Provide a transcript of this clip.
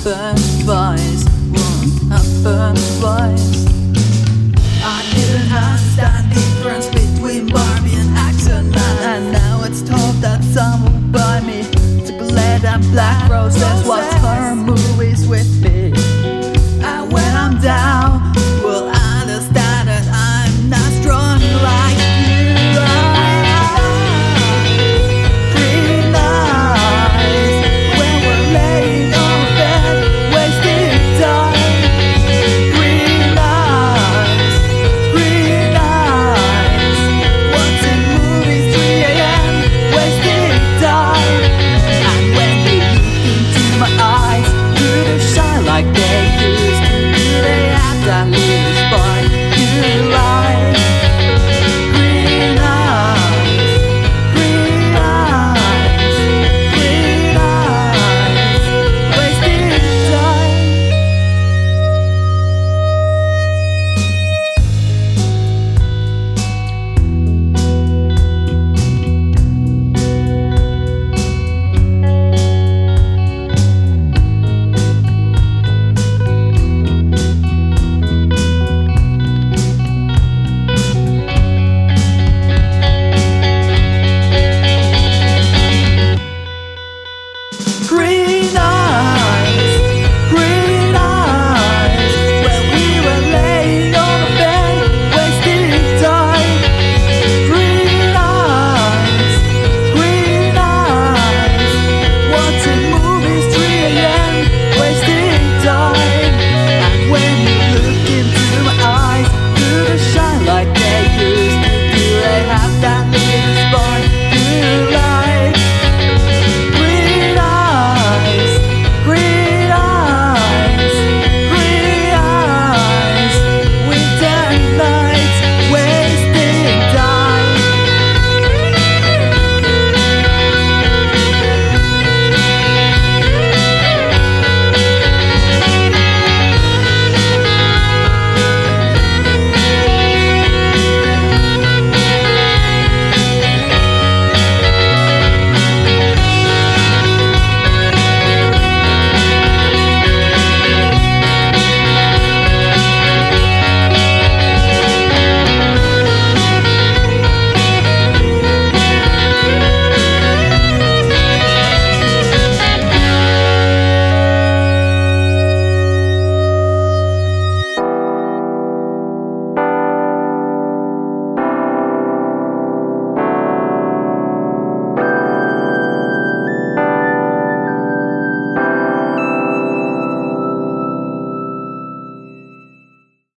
happen twice, won't happen twice. I didn't understand the difference between Barbie and Action Man, and now it's told that some will buy me chocolate and black roses, watch horror movies with me. And when I'm down, will understand that I'm not strong like you are. Green eyes, when we're laying on bed, wasting time. Green eyes, watching movies 3 a.m., wasting time. And when you look into my eyes, you do shine like that.